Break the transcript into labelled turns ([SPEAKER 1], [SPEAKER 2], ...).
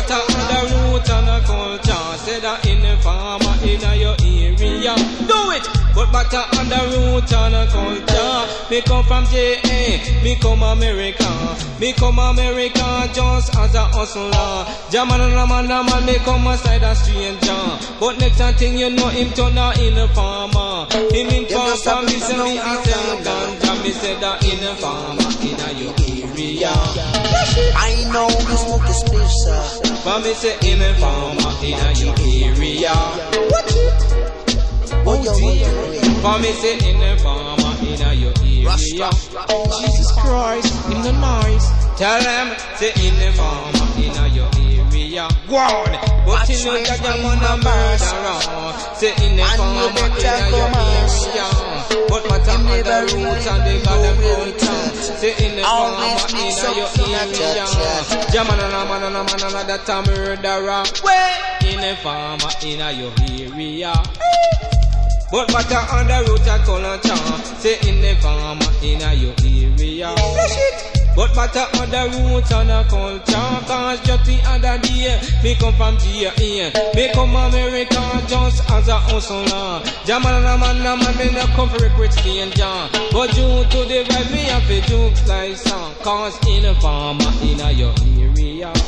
[SPEAKER 1] matter on the root and the culture. Say that in the farmer in your area. Do it! But matter on the root and the culture. Me come from JA, me come America. Me come America just as a hustler. Jaman and a man, me come aside a stranger. But next thing you know, him turn out in the farmer. Him in farmer, me say me a sell ganja. Me say that in the farmer in your area.
[SPEAKER 2] I know you smoke a spliff, sir.
[SPEAKER 1] But me say in the farmer in your area. Oh dear. For me say in the farmer in your area. Jesus Christ, in the noise. Tell them say in the farmer in your area. One, but in the jagan man a murderer. Say in the farmer in your area. But matter on the roots and the goddamn culture. Say in the farmer in your area. Jaman and a man that a murderer. In the farmer in your area. But matter on the root and culture. Say in the farmer in your area. But matter on the root and the culture. Cause just the other day me come from GA. Me come America just as a hustler. Jaman and a man me not come for a quick stranger. But due to the vibe me have to jokes like song. Cause in the farmer in your area.